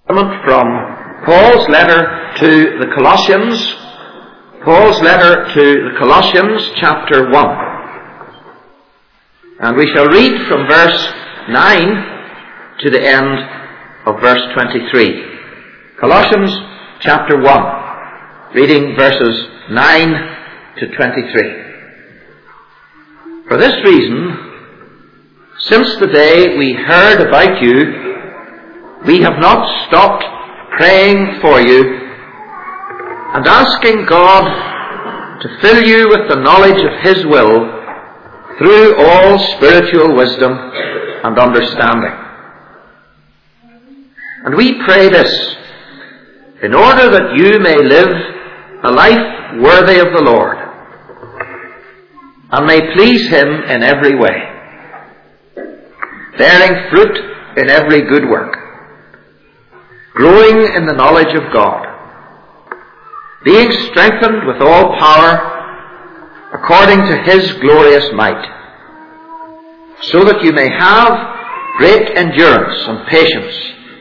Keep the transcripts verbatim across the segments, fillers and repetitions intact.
From Paul's letter to the Colossians, Paul's letter to the Colossians, chapter one. And we shall read from verse nine to the end of verse twenty-three. Colossians chapter one, reading verses nine to twenty-three. For this reason, since the day we heard about you, we have not stopped praying for you and asking God to fill you with the knowledge of His will through all spiritual wisdom and understanding. And we pray this, in order that you may live a life worthy of the Lord and may please Him in every way, bearing fruit in every good work, growing in the knowledge of God, being strengthened with all power according to His glorious might, so that you may have great endurance and patience,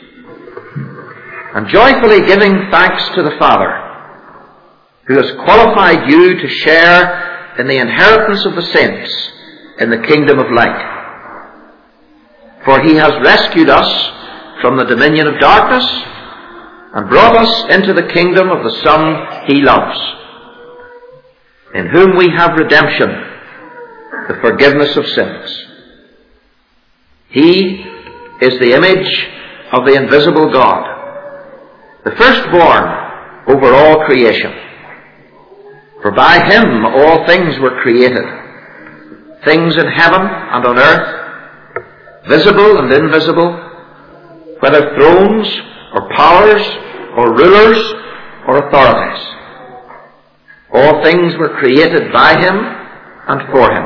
and joyfully giving thanks to the Father, who has qualified you to share in the inheritance of the saints in the kingdom of light. For He has rescued us from the dominion of darkness and brought us into the kingdom of the Son He loves, in whom we have redemption, the forgiveness of sins. He is the image of the invisible God, the firstborn over all creation. For by Him all things were created, things in heaven and on earth, visible and invisible, whether thrones or powers or rulers or authorities. All things were created by Him and for Him.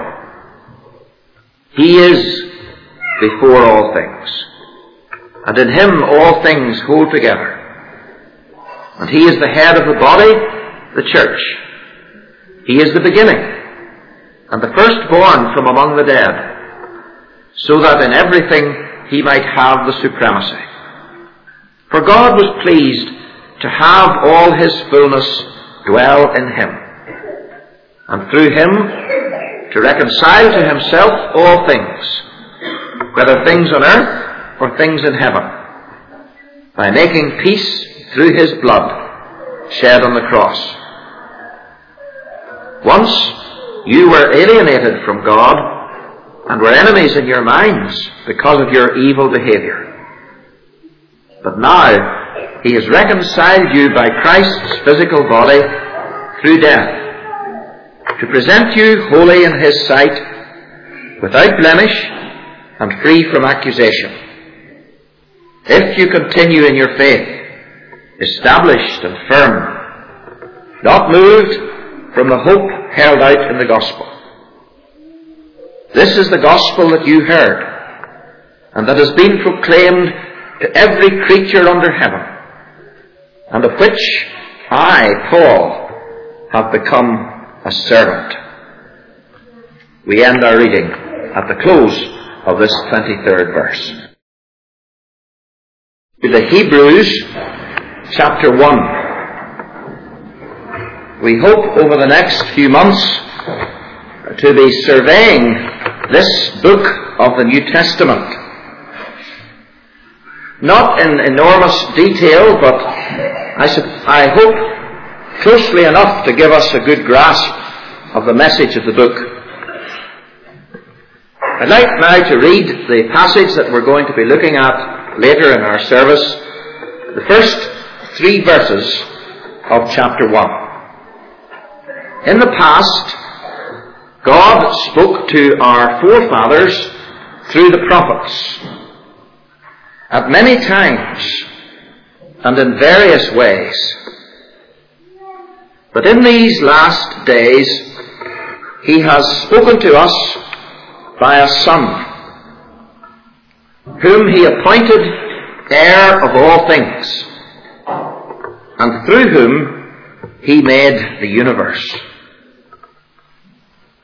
He is before all things, and in Him all things hold together. And He is the head of the body, the church. He is the beginning and the firstborn from among the dead, so that in everything He might have the supremacy. For God was pleased to have all His fullness dwell in Him, and through Him to reconcile to Himself all things, whether things on earth or things in heaven, by making peace through His blood shed on the cross. Once you were alienated from God and were enemies in your minds because of your evil behavior. But now He has reconciled you by Christ's physical body through death, to present you holy in His sight, without blemish and free from accusation, if you continue in your faith, established and firm, not moved from the hope held out in the gospel. This is the gospel that you heard, and that has been proclaimed to every creature under heaven, and of which I, Paul, have become a servant. We end our reading at the close of this twenty-third verse. To the Hebrews, chapter one. We hope over the next few months to be surveying this book of the New Testament. Not in enormous detail, but I, I hope closely enough to give us a good grasp of the message of the book. I'd like now to read the passage that we're going to be looking at later in our service, the first three verses of chapter one. In the past, God spoke to our forefathers through the prophets at many times and in various ways. But in these last days, He has spoken to us by a Son, whom He appointed heir of all things, and through whom He made the universe.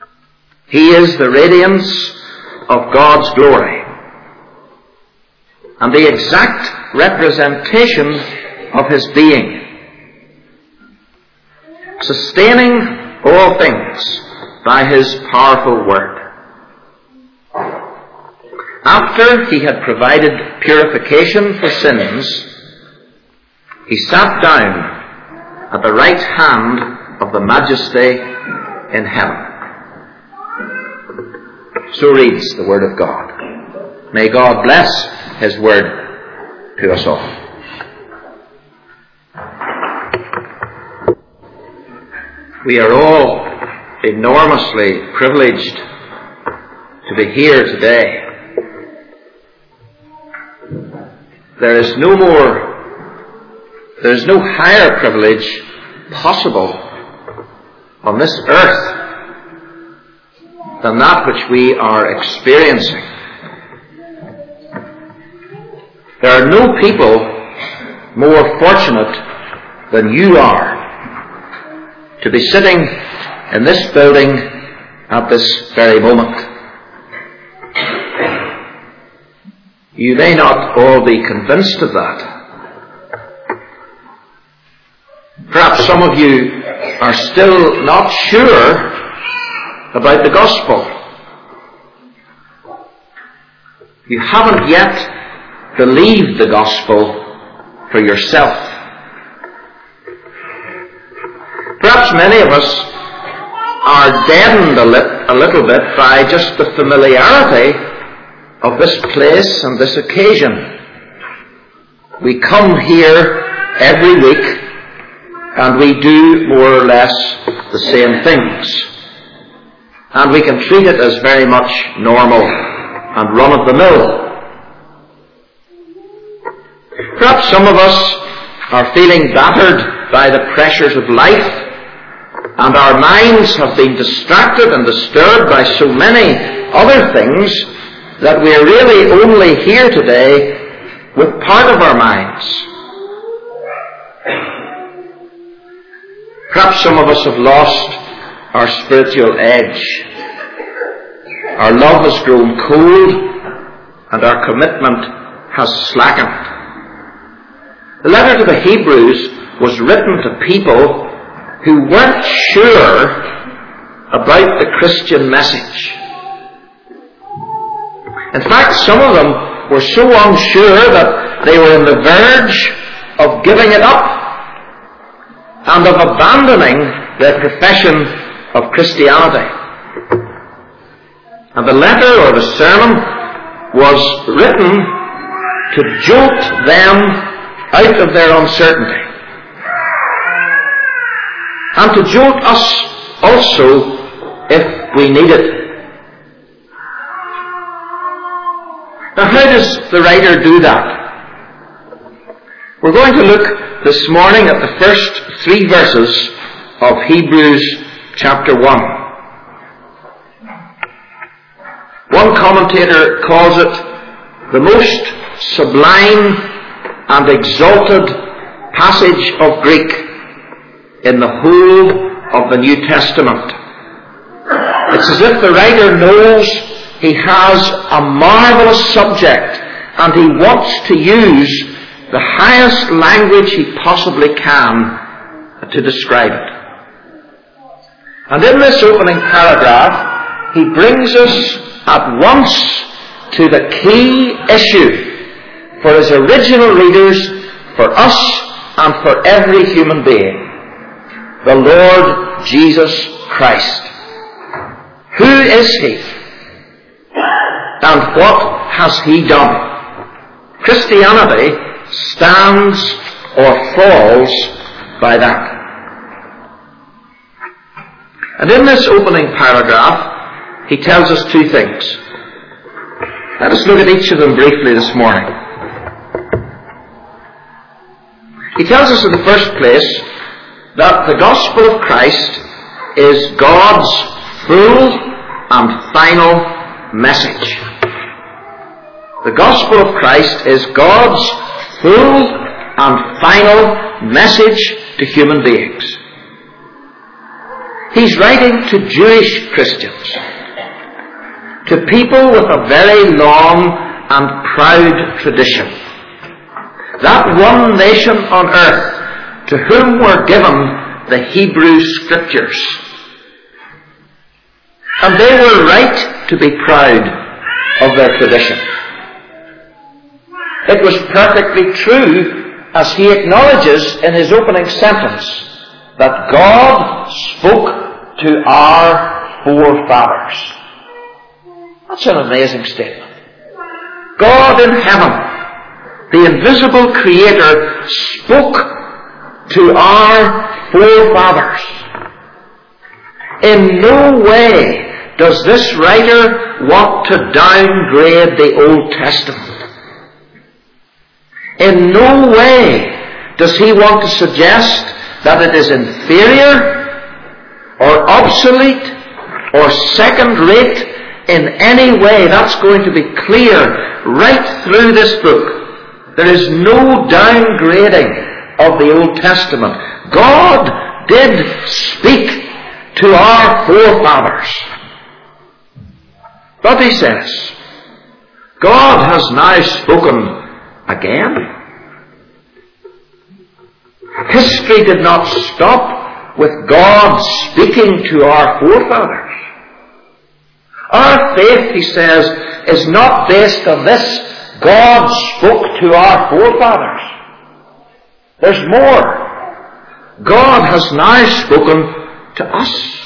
He is the radiance of God's glory and the exact representation of his being, sustaining all things by his powerful word. After he had provided purification for sins, he sat down at the right hand of the Majesty in heaven. So reads the Word of God. May God bless his Word to us all. We are all enormously privileged to be here today. There is no more, there is no higher privilege possible on this earth than that which we are experiencing. There are no people more fortunate than you are to be sitting in this building at this very moment. You may not all be convinced of that. Perhaps some of you are still not sure about the gospel. You haven't yet believed the gospel for yourself. Perhaps many of us are deadened a, li- a little bit by just the familiarity of this place and this occasion. We come here every week and we do more or less the same things. And we can treat it as very much normal and run-of-the-mill. Perhaps some of us are feeling battered by the pressures of life, and our minds have been distracted and disturbed by so many other things that we are really only here today with part of our minds. Perhaps some of us have lost our spiritual edge. Our love has grown cold and our commitment has slackened. The letter to the Hebrews was written to people who weren't sure about the Christian message. In fact, some of them were so unsure that they were on the verge of giving it up and of abandoning their profession of Christianity. And the letter or the sermon was written to jolt them out of their uncertainty. And to jolt us also if we need it. Now, how does the writer do that? We're going to look this morning at the first three verses of Hebrews chapter one. One commentator calls it the most sublime and exalted passage of Greek in the whole of the New Testament. It's as if the writer knows he has a marvelous subject and he wants to use the highest language he possibly can to describe it. And in this opening paragraph, he brings us at once to the key issue for his original readers, for us, and for every human being. The Lord Jesus Christ. Who is he? And what has he done? Christianity stands or falls by that. And in this opening paragraph, he tells us two things. Let us look at each of them briefly this morning. He tells us in the first place that the gospel of Christ is God's full and final message. The gospel of Christ is God's full and final message to human beings. He's writing to Jewish Christians, to people with a very long and proud tradition. That one nation on earth to whom were given the Hebrew Scriptures. And they were right to be proud of their tradition. It was perfectly true, as he acknowledges in his opening sentence, that God spoke to our forefathers. That's an amazing statement. God in heaven, the invisible Creator, spoke to our forefathers. In no way does this writer want to downgrade the Old Testament. In no way does he want to suggest that it is inferior or obsolete or second-rate in any way. That's going to be clear right through this book. There is no downgrading of the Old Testament. God did speak to our forefathers. But he says, God has now spoken again. History did not stop with God speaking to our forefathers. Our faith, he says, is not based on this. God spoke to our forefathers. There's more. God has now spoken to us.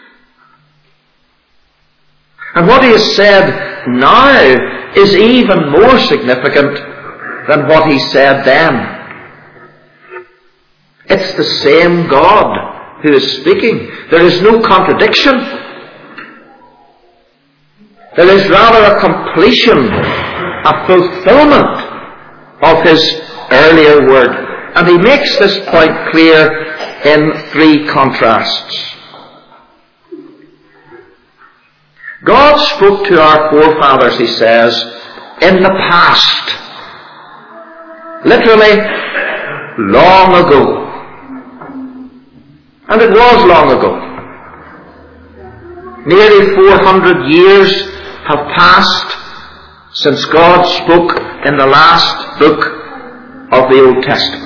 And what he has said now is even more significant than what he said then. It's the same God who is speaking. There is no contradiction. There is rather a completion, a fulfillment of his earlier word. And he makes this point clear in three contrasts. God spoke to our forefathers, he says, in the past. Literally, long ago. And it was long ago. Nearly four hundred years have passed since God spoke in the last book of the Old Testament.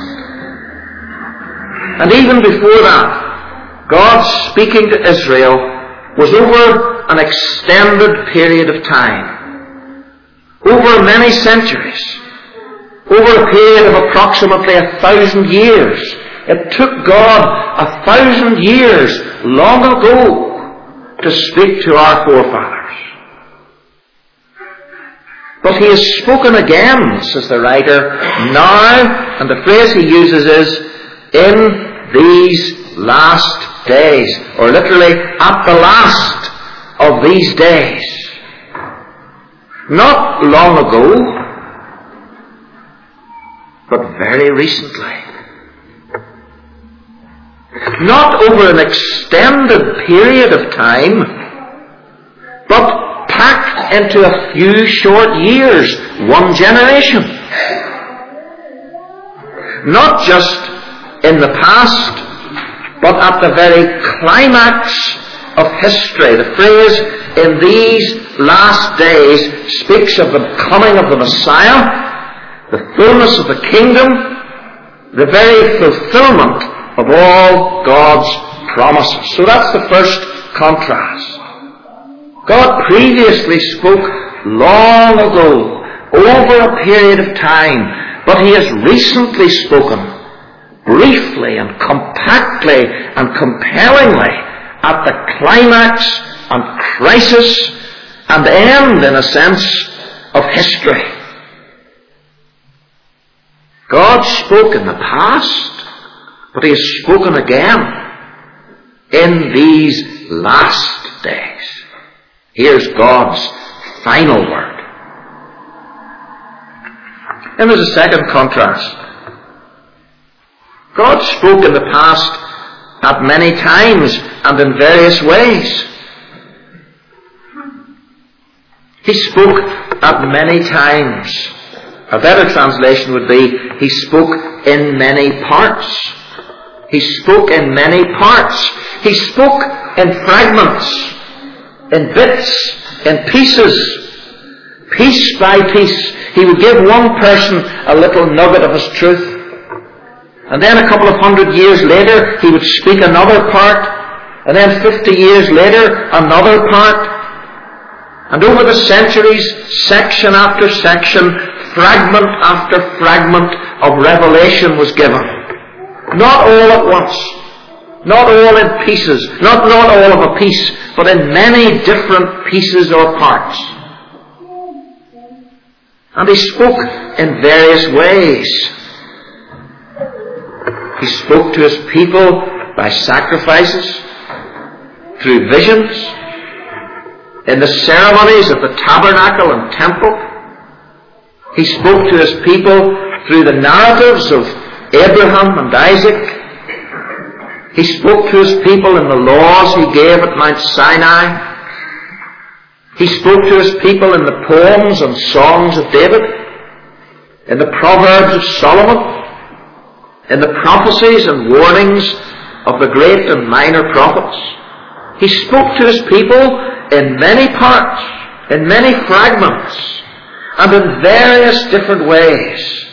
And even before that, God speaking to Israel was over an extended period of time, over many centuries, over a period of approximately a thousand years. It took God a thousand years long ago to speak to our forefathers. But he has spoken again, says the writer, now, and the phrase he uses is, in these last days, or literally, at the last of these days. Not long ago, but very recently. Not over an extended period of time, but packed into a few short years, one generation. Not just in the past, but at the very climax of history. The phrase, in these last days, speaks of the coming of the Messiah, the fullness of the kingdom, the very fulfillment of all God's promises. So that's the first contrast. God previously spoke long ago, over a period of time, but he has recently spoken briefly and compactly and compellingly at the climax and crisis and end, in a sense, of history. God spoke in the past, but he has spoken again in these last days. Here's God's final word. Then there's a second contrast. God spoke in the past at many times and in various ways. He spoke at many times. A better translation would be, he spoke in many parts. He spoke in many parts. He spoke in fragments, in bits, in pieces. piece by piece, he would give one person a little nugget of his truth. And then a couple of hundred years later, he would speak another part. And then fifty years later, another part. And over the centuries, section after section, fragment after fragment of revelation was given. Not all at once. Not all in pieces. Not, not all of a piece, but in many different pieces or parts. And he spoke in various ways. He spoke to his people by sacrifices, through visions, in the ceremonies of the tabernacle and temple. He spoke to his people through the narratives of Abraham and Isaac. He spoke to his people in the laws he gave at Mount Sinai. He spoke to his people in the poems and songs of David, in the Proverbs of Solomon, in the prophecies and warnings of the great and minor prophets. He spoke to his people in many parts, in many fragments, and in various different ways.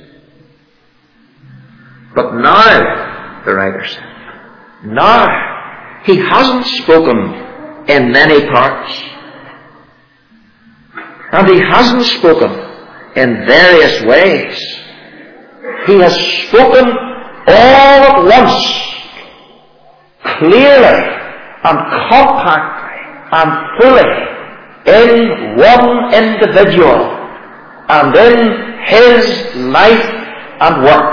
But now, the writer said, now, he hasn't spoken in many parts. And he hasn't spoken in various ways. He has spoken all at once, clearly and compactly and fully in one individual and in his life and work.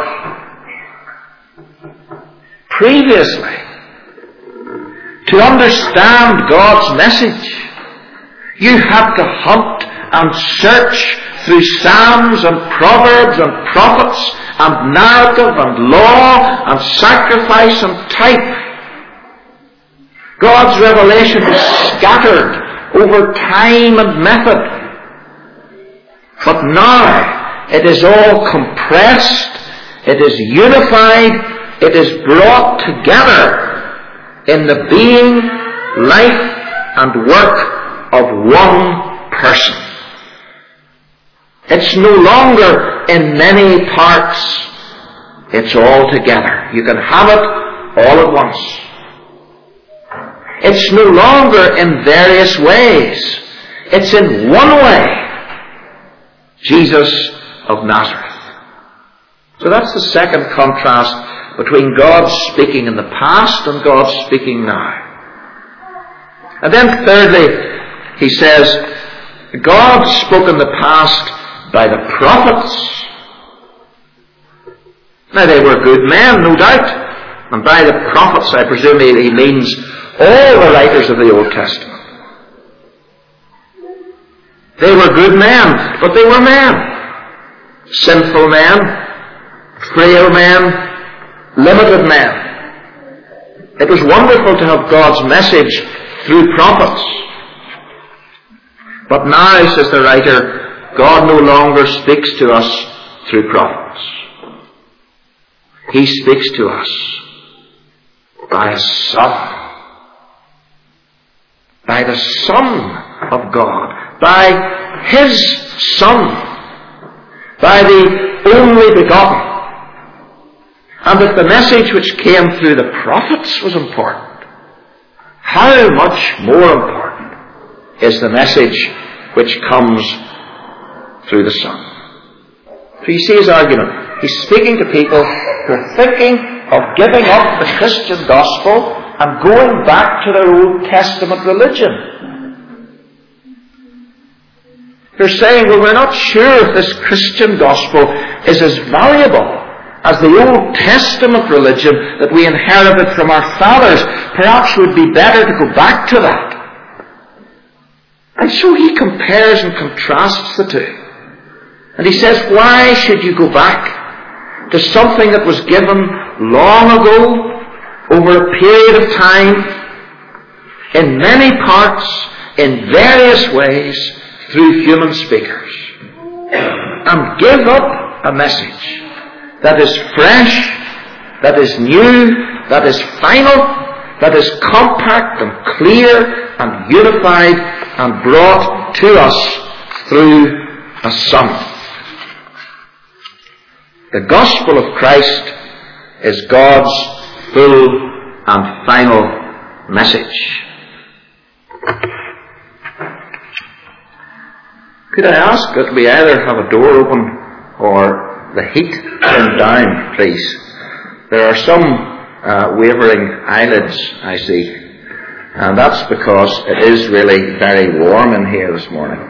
Previously, to understand God's message, you had to hunt and search through Psalms and Proverbs and prophets and narrative and law and sacrifice and type. God's revelation is scattered over time and method. But now it is all compressed, it is unified, it is brought together in the being, life and work of one person. It's no longer in many parts. It's all together. You can have it all at once. It's no longer in various ways. It's in one way. Jesus of Nazareth. So that's the second contrast between God speaking in the past and God speaking now. And then thirdly, he says, God spoke in the past by the prophets. Now they were good men, no doubt. And by the prophets, I presume he means all the writers of the Old Testament. They were good men, but they were men. Sinful men, frail men, limited men. It was wonderful to have God's message through prophets. But now, says the writer, God no longer speaks to us through prophets. He speaks to us by a Son. By the Son of God. By His Son. By the only begotten. And if the message which came through the prophets was important, how much more important is the message which comes through the Son. So you see his argument. He's speaking to people who are thinking of giving up the Christian gospel and going back to their Old Testament religion. They're saying, well, we're not sure if this Christian gospel is as valuable as the Old Testament religion that we inherited from our fathers. Perhaps it would be better to go back to that. And so he compares and contrasts the two. And he says, why should you go back to something that was given long ago, over a period of time, in many parts, in various ways, through human speakers, and give up a message that is fresh, that is new, that is final, that is compact and clear and unified and brought to us through a Son. The gospel of Christ is God's full and final message. Could I ask that we either have a door open or the heat turned down, please? There are some uh, wavering eyelids, I see, and that's because it is really very warm in here this morning.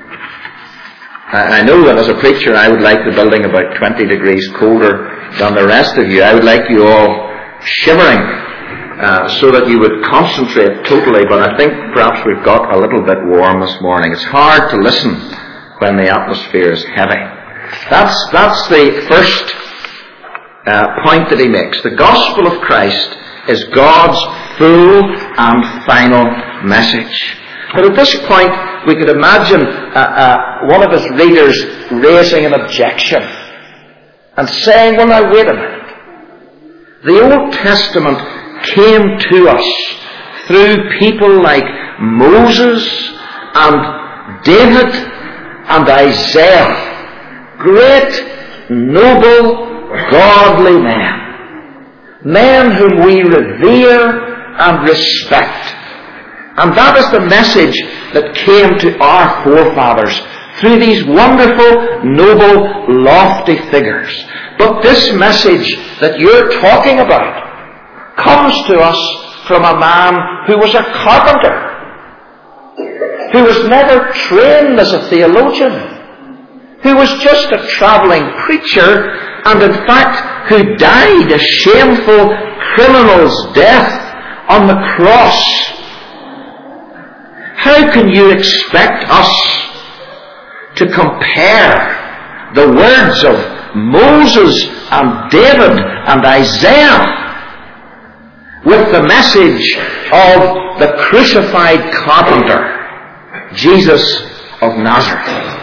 I know that as a preacher I would like the building about twenty degrees colder than the rest of you. I would like you all shivering uh, so that you would concentrate totally, but I think perhaps we've got a little bit warm this morning. It's hard to listen when the atmosphere is heavy. That's, that's the first uh, point that he makes. The gospel of Christ is God's full and final message. But at this point, we could imagine uh, uh, one of his readers raising an objection and saying, well, now wait a minute. The Old Testament came to us through people like Moses and David and Isaiah. Great, noble, godly men. Men whom we revere and respect. And that is the message that came to our forefathers through these wonderful, noble, lofty figures. But this message that you're talking about comes to us from a man who was a carpenter, who was never trained as a theologian, who was just a travelling preacher, and in fact who died a shameful criminal's death on the cross. How can you expect us to compare the words of Moses and David and Isaiah with the message of the crucified carpenter, Jesus of Nazareth?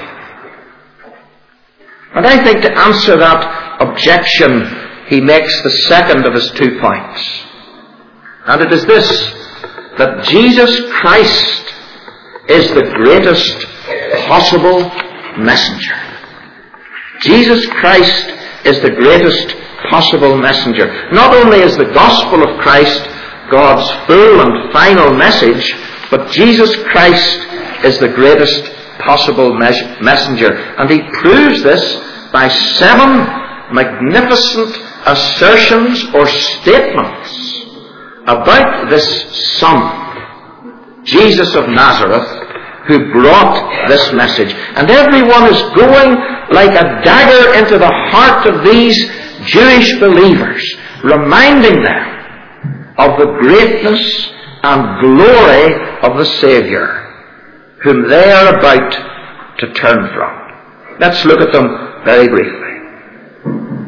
And I think to answer that objection, he makes the second of his two points. And it is this, that Jesus Christ is the greatest possible messenger. Jesus Christ is the greatest possible messenger. Not only is the gospel of Christ God's full and final message, but Jesus Christ is the greatest possible mes- messenger. And he proves this by seven magnificent assertions or statements about this Son, Jesus of Nazareth, who brought this message. And everyone is going like a dagger into the heart of these Jewish believers, reminding them of the greatness and glory of the Saviour, whom they are about to turn from. Let's look at them very briefly.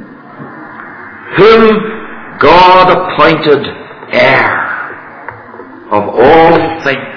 Whom God appointed heir of all things.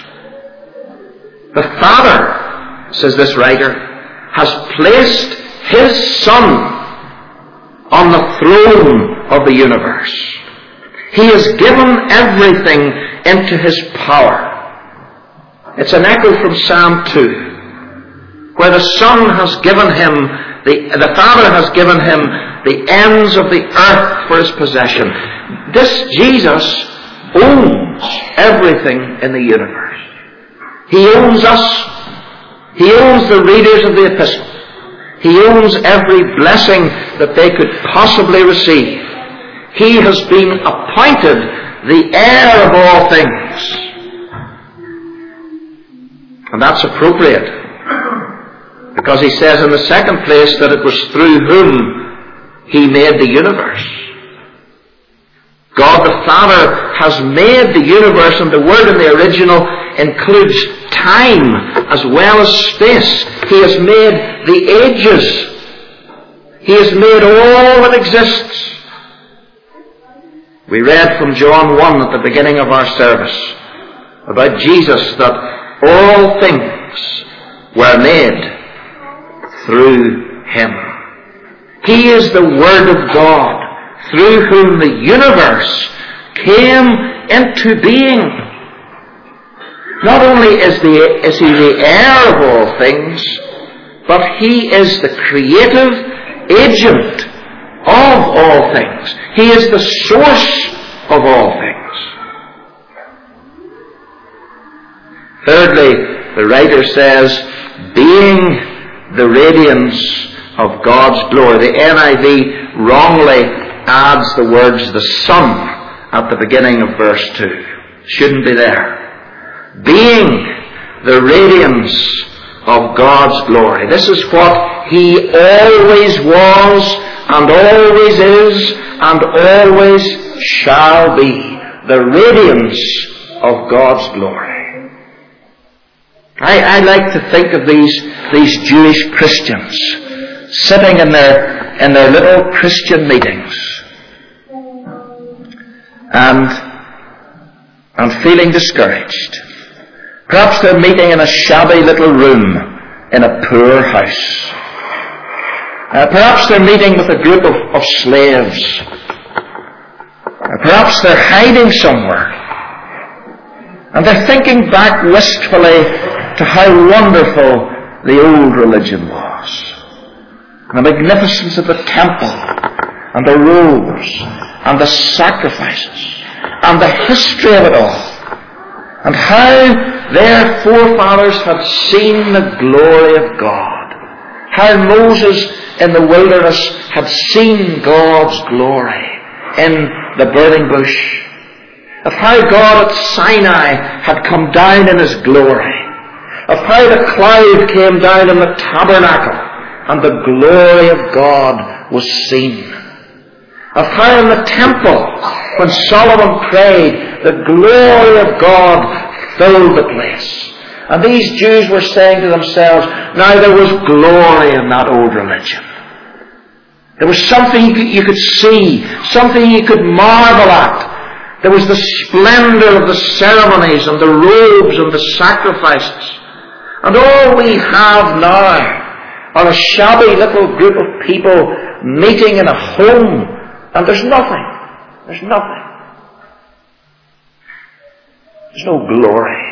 The Father, says this writer, has placed His Son on the throne of the universe. He has given everything into His power. It's an echo from Psalm two, where the Son has given Him, the, the Father has given Him the ends of the earth for His possession. This Jesus owns everything in the universe. He owns us. He owns the readers of the epistle. He owns every blessing that they could possibly receive. He has been appointed the heir of all things. And that's appropriate, because he says in the second place that it was through whom He made the universe. God the Father has made the universe, and the word in the original includes time as well as space. He has made the ages. He has made all that exists. We read from John one at the beginning of our service about Jesus, that all things were made through Him. He is the Word of God, through whom the universe came into being. Not only is, the, is he the heir of all things, but he is the creative agent of all things. He is the source of all things. Thirdly, the writer says, being the radiance of God's glory. The N I V wrongly adds the words the sun at the beginning of verse two. Shouldn't be there. Being the radiance of God's glory. This is what he always was and always is and always shall be. The radiance of God's glory. I, I like to think of these, these Jewish Christians sitting in their, in their little Christian meetings and, and feeling discouraged. Perhaps they're meeting in a shabby little room in a poor house. Uh, perhaps they're meeting with a group of, of slaves. Uh, perhaps they're hiding somewhere. And they're thinking back wistfully to how wonderful the old religion was. And the magnificence of the temple, and the robes, and the sacrifices, and the history of it all. And how their forefathers had seen the glory of God. How Moses in the wilderness had seen God's glory in the burning bush. Of how God at Sinai had come down in his glory. Of how the cloud came down in the tabernacle and the glory of God was seen. Of how in the temple, when Solomon prayed, the glory of God filled the place. And these Jews were saying to themselves, now there was glory in that old religion. There was something you could, you could see, something you could marvel at. There was the splendor of the ceremonies and the robes and the sacrifices. And all we have now are a shabby little group of people meeting in a home, and there's nothing. There's nothing. There's no glory.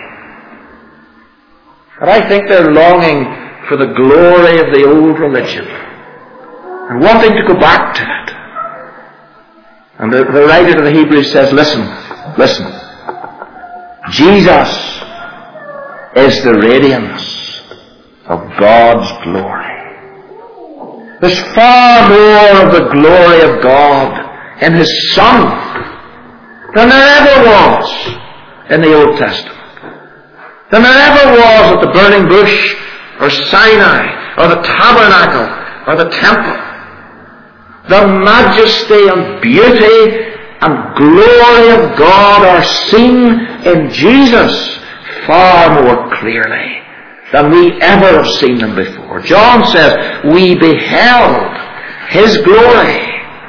And I think they're longing for the glory of the old religion and wanting to go back to it. And the, the writer to the Hebrews says, listen, listen. Jesus is the radiance of God's glory. There's far more of the glory of God in His Son than there ever was in the Old Testament. Than there ever was at the burning bush, or Sinai, or the tabernacle, or the temple. The majesty and beauty and glory of God are seen in Jesus far more clearly than we ever have seen them before. John says, we beheld His glory.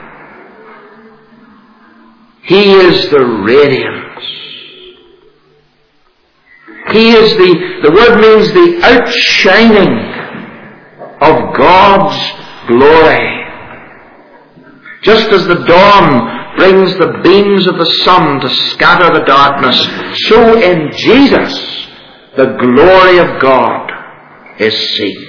He is the radiance. He is the, the word means the outshining of God's glory. Just as the dawn brings the beams of the sun to scatter the darkness, so in Jesus the glory of God is seen.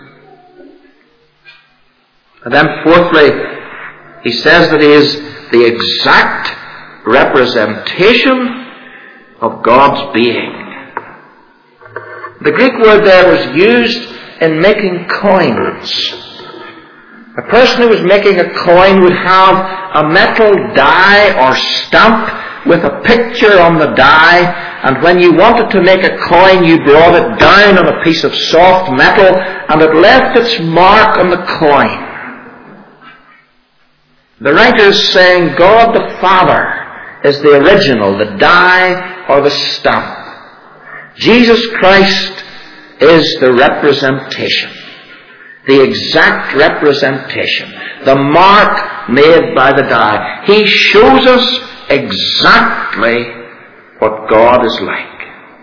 And then fourthly, he says that He is the exact representation of God's being. The Greek word there was used in making coins. A person who was making a coin would have a metal die or stamp with a picture on the die, and when you wanted to make a coin, you brought it down on a piece of soft metal, and it left its mark on the coin. The writer is saying God the Father is the original, the die or the stamp. Jesus Christ is the representation, the exact representation, the mark made by the die. He shows us exactly what God is like.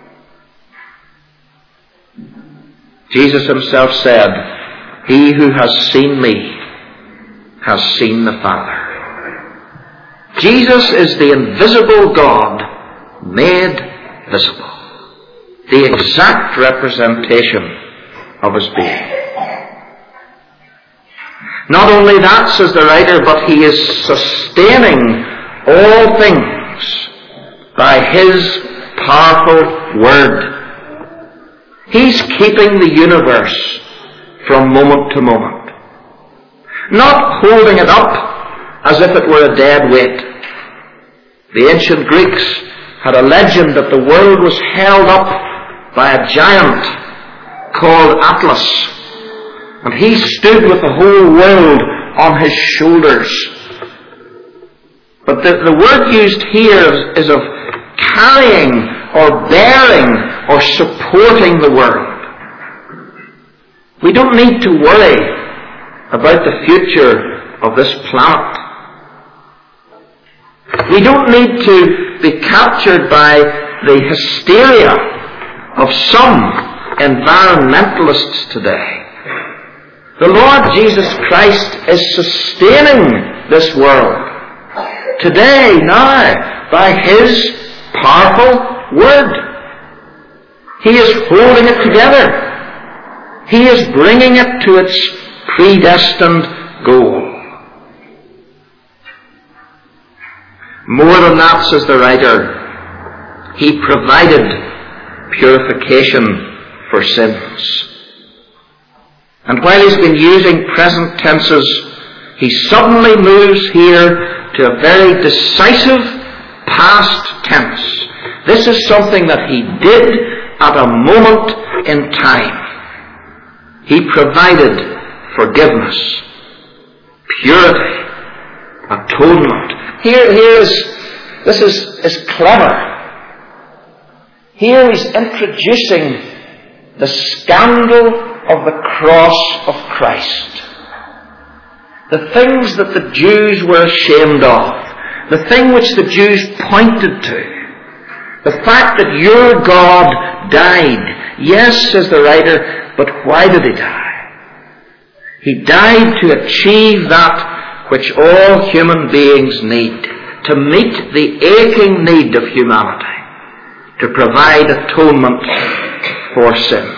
Jesus Himself said, he who has seen me has seen the Father. Jesus is the invisible God made visible. the exact representation of his being. Not only that, says the writer, but he is sustaining all things by his powerful word. He's keeping the universe from moment to moment, not holding it up as if it were a dead weight. The ancient Greeks had a legend that the world was held up by a giant called Atlas, and he stood with the whole world on his shoulders. But the, the word used here is, is of carrying or bearing or supporting the world. We don't need to worry about the future of this planet. We don't need to be captured by the hysteria of some environmentalists today. The Lord Jesus Christ is sustaining this world today, now, by his powerful word. He is holding it together. He is bringing it to its predestined goal. More than that, says the writer, he provided purification for sins. And while he's been using present tenses, he suddenly moves here to a very decisive past tense. This is something that he did at a moment in time. He provided forgiveness, purity, atonement. Here, here is, this is, is clever. Here he's introducing the scandal of the cross of Christ. The things that the Jews were ashamed of. The thing which the Jews pointed to. The fact that your God died. Yes, says the writer, but why did he die? He died to achieve that which all human beings need. To meet the aching need of humanity. To provide atonement for sin.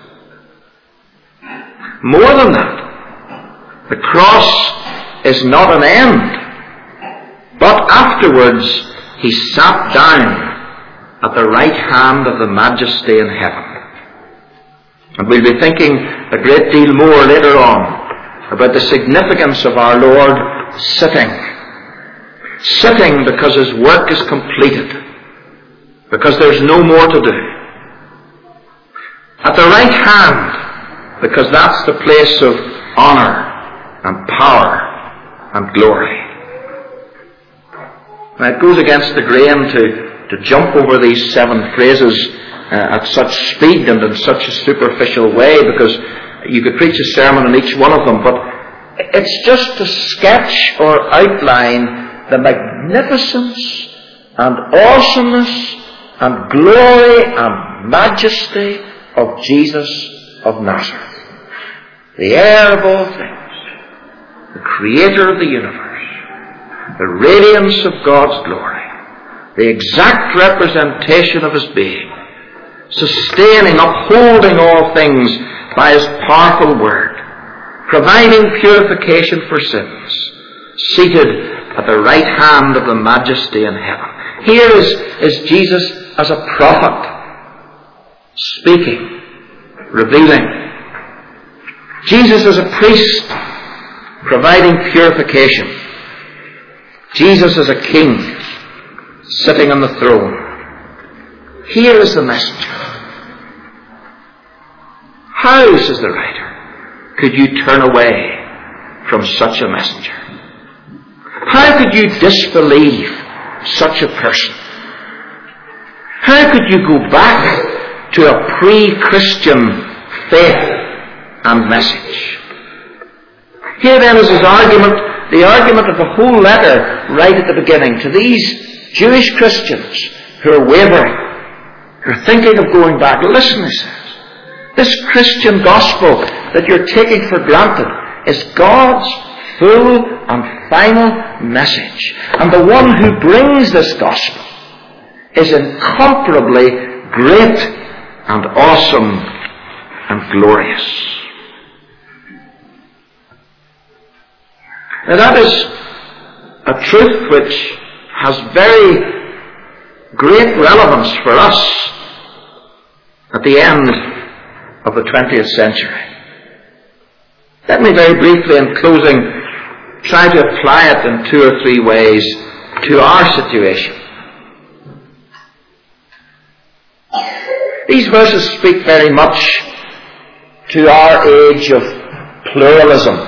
More than that, the cross is not an end, but afterwards he sat down at the right hand of the Majesty in heaven. And we'll be thinking a great deal more later on about the significance of our Lord sitting. Sitting because his work is completed, because there's no more to do. At the right hand, because that's the place of honor and power and glory. Now it goes against the grain to, to jump over these seven phrases uh, at such speed and in such a superficial way, because you could preach a sermon on each one of them, but it's just to sketch or outline the magnificence and awesomeness and glory and majesty of Jesus of Nazareth. The heir of all things, the creator of the universe, the radiance of God's glory, the exact representation of his being, sustaining, upholding all things by his powerful word, providing purification for sins, seated at the right hand of the Majesty in heaven. Here is, is Jesus as a prophet, speaking, revealing. Jesus as a priest, providing purification. Jesus as a king, sitting on the throne. Here is the messenger. How, says the writer, could you turn away from such a messenger? How could you disbelieve such a person? How could you go back to a pre-Christian faith and message? Here then is his argument, the argument of the whole letter right at the beginning to these Jewish Christians who are wavering, who are thinking of going back. Listen, he says, this Christian gospel that you're taking for granted is God's full and final message. And the one who brings this gospel is incomparably great and awesome and glorious. Now that is a truth which has very great relevance for us at the end of the twentieth century. Let me very briefly, in closing, try to apply it in two or three ways to our situation. These verses speak very much to our age of pluralism.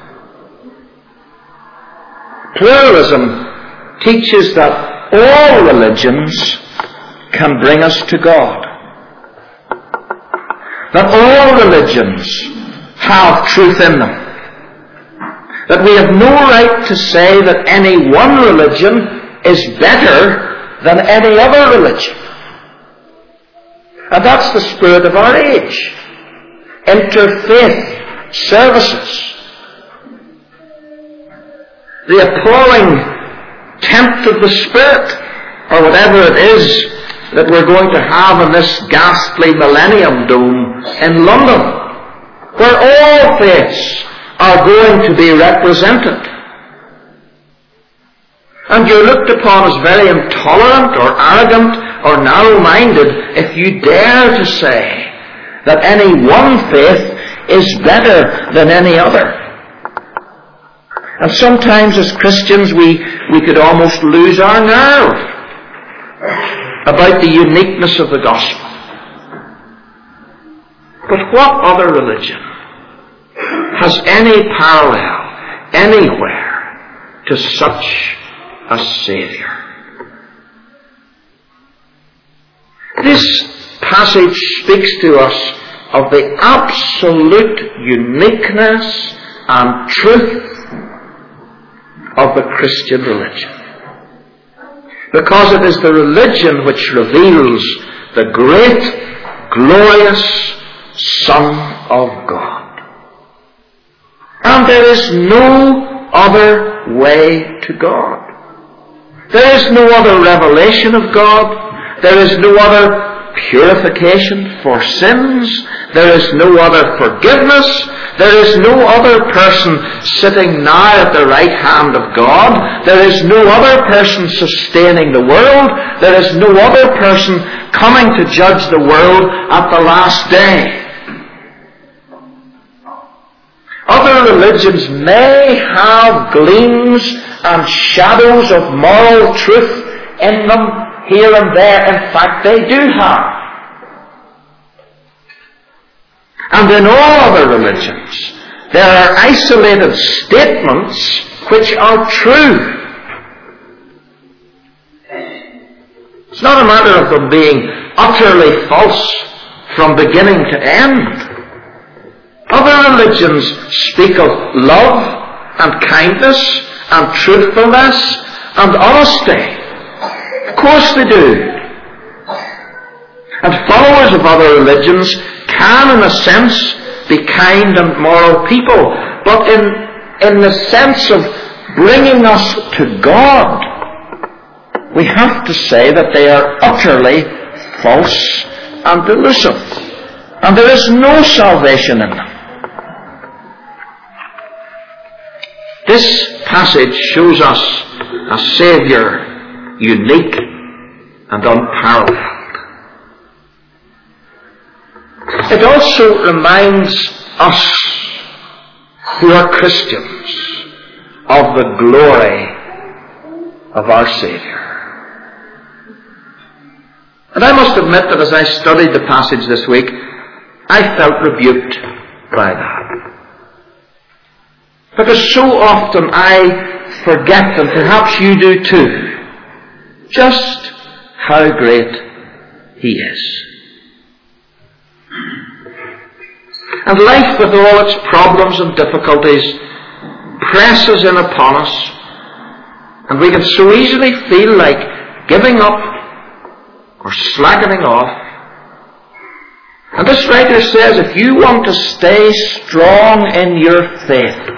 Pluralism teaches that all religions can bring us to God. That all religions have truth in them. That we have no right to say that any one religion is better than any other religion. And that's the spirit of our age. Interfaith services. The appalling tempt of the Spirit, or whatever it is that we're going to have in this ghastly Millennium Dome in London, where all faiths are going to be represented. And you're looked upon as very intolerant or arrogant or narrow-minded if you dare to say that any one faith is better than any other. And sometimes as Christians we, we could almost lose our nerve about the uniqueness of the gospel. But what other religion has any parallel anywhere to such a Saviour? This passage speaks to us of the absolute uniqueness and truth of the Christian religion. Because it is the religion which reveals the great, glorious Son of God. And there is no other way to God. There is no other revelation of God. There is no other purification for sins. There is no other forgiveness. There is no other person sitting now at the right hand of God. There is no other person sustaining the world. There is no other person coming to judge the world at the last day. Other religions may have gleams and shadows of moral truth in them here and there. In fact, they do have. And in all other religions, there are isolated statements which are true. It's not a matter of them being utterly false from beginning to end. Other religions speak of love and kindness and truthfulness and honesty. Of course they do. And followers of other religions can, in a sense, be kind and moral people. But in, in the sense of bringing us to God, we have to say that they are utterly false and delusive. And there is no salvation in them. This passage shows us a Saviour unique and unparalleled. It also reminds us who are Christians of the glory of our Saviour. And I must admit that as I studied the passage this week, I felt rebuked by that. Because so often I forget, and perhaps you do too, just how great He is. And life, with all its problems and difficulties, presses in upon us, and we can so easily feel like giving up or slackening off. And this writer says, if you want to stay strong in your faith,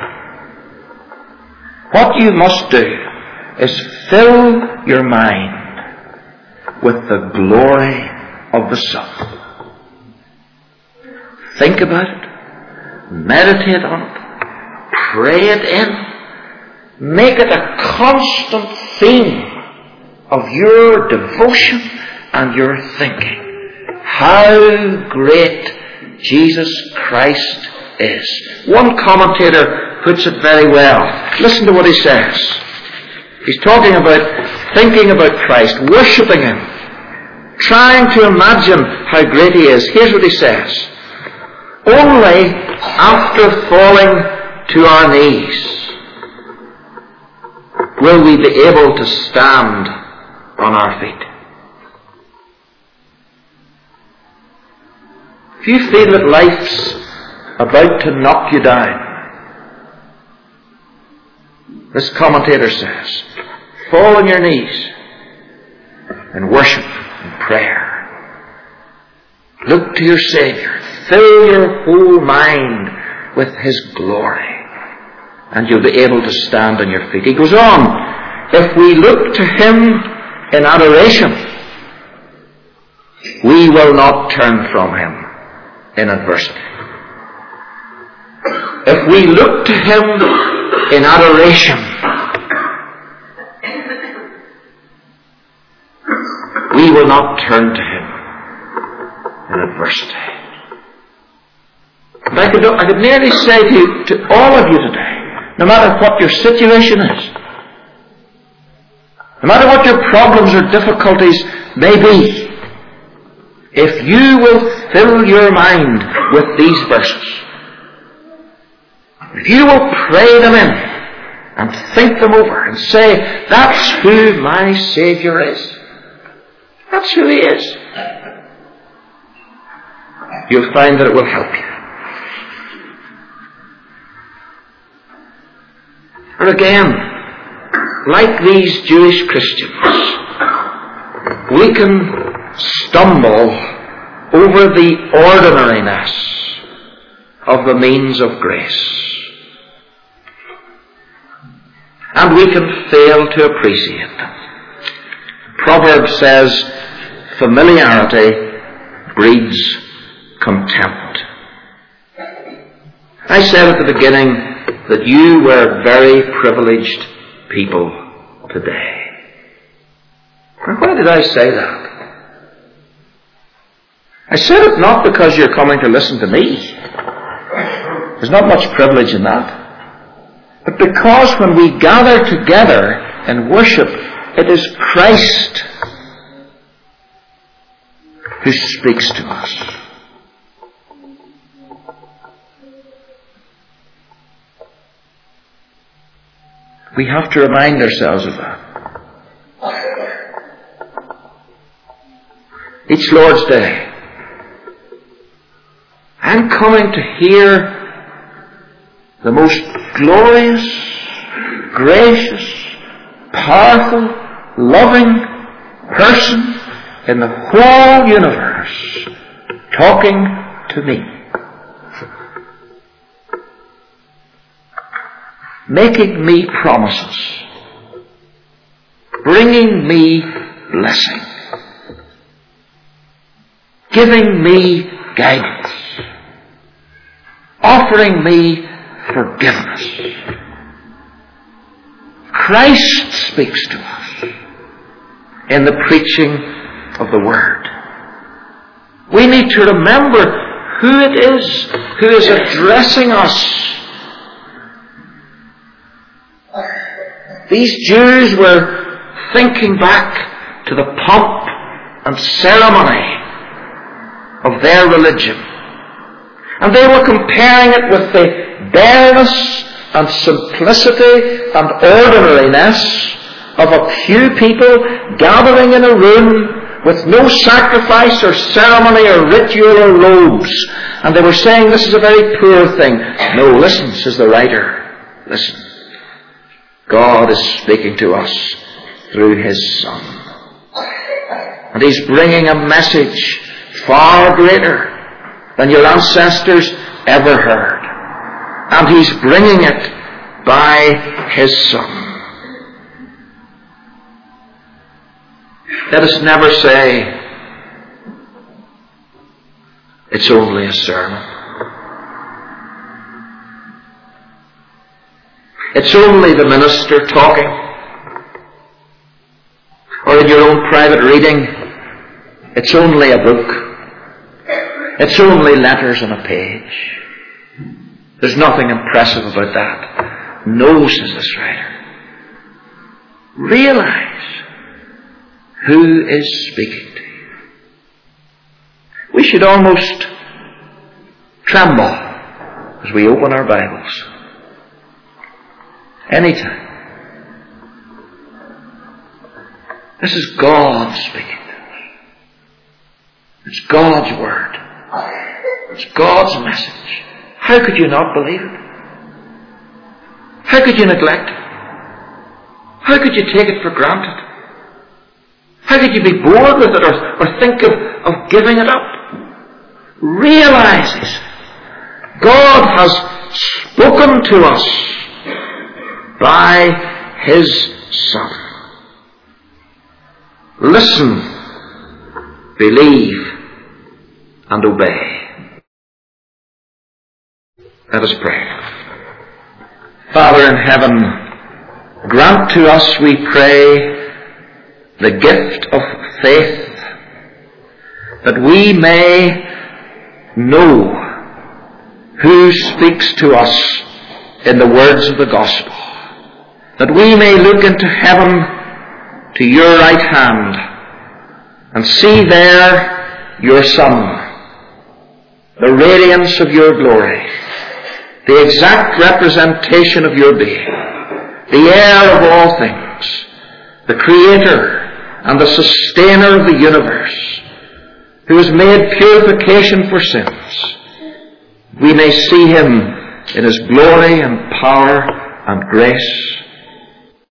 what you must do is fill your mind with the glory of the Son. Think about it. Meditate on it. Pray it in. Make it a constant theme of your devotion and your thinking. How great Jesus Christ is. One commentator puts it very well. Listen to what he says. He's talking about thinking about Christ, worshipping Him, trying to imagine how great He is. Here's what he says. Only after falling to our knees will we be able to stand on our feet. If you feel that life's about to knock you down, this commentator says, fall on your knees and worship and prayer. Look to your Saviour. Fill your whole mind with His glory, and you'll be able to stand on your feet. He goes on, if we look to Him in adoration, we will not turn from Him in adversity. If we look to Him in adoration, we will not turn to Him in adversity. And I could, I could nearly say to, you, to all of you today, no matter what your situation is, no matter what your problems or difficulties may be, if you will fill your mind with these verses, if you will pray them in and think them over and say, that's who my Saviour is, that's who He is, you'll find that it will help you. Or again, like these Jewish Christians, we can stumble over the ordinariness of the means of grace. And we can fail to appreciate them. Proverbs says, familiarity breeds contempt. I said at the beginning that you were very privileged people today. And why did I say that? I said it not because you're coming to listen to me. There's not much privilege in that. But because when we gather together and worship, it is Christ who speaks to us. We have to remind ourselves of that. Each Lord's Day, I'm coming to hear the most glorious, gracious, powerful, loving person in the whole universe talking to me, making me promises, bringing me blessing, giving me guidance, offering me forgiveness. Christ speaks to us in the preaching of the Word. We need to remember who it is who is addressing us. These Jews were thinking back to the pomp and ceremony of their religion. And they were comparing it with the bareness and simplicity and ordinariness of a few people gathering in a room with no sacrifice or ceremony or ritual or robes. And they were saying this is a very poor thing. No, listen, says the writer. Listen. God is speaking to us through His Son. And He's bringing a message far greater than your ancestors ever heard. And He's bringing it by His Son. Let us never say, it's only a sermon. It's only the minister talking, or in your own private reading, it's only a book. It's only letters on a page. There's nothing impressive about that. No, says this writer. Realize who is speaking to you. We should almost tremble as we open our Bibles. Anytime. This is God speaking to us. It's God's Word. It's God's message. How could you not believe it? How could you neglect it? How could you take it for granted? How could you be bored with it or, or think of, of giving it up? Realize this. God has spoken to us by His Son. Listen, believe, and obey. Let us pray. Father in heaven, grant to us, we pray, the gift of faith, that we may know who speaks to us in the words of the gospel, that we may look into heaven to your right hand and see there your Son, the radiance of your glory, the exact representation of your being, the heir of all things, the creator and the sustainer of the universe, who has made purification for sins. We may see him in his glory and power and grace,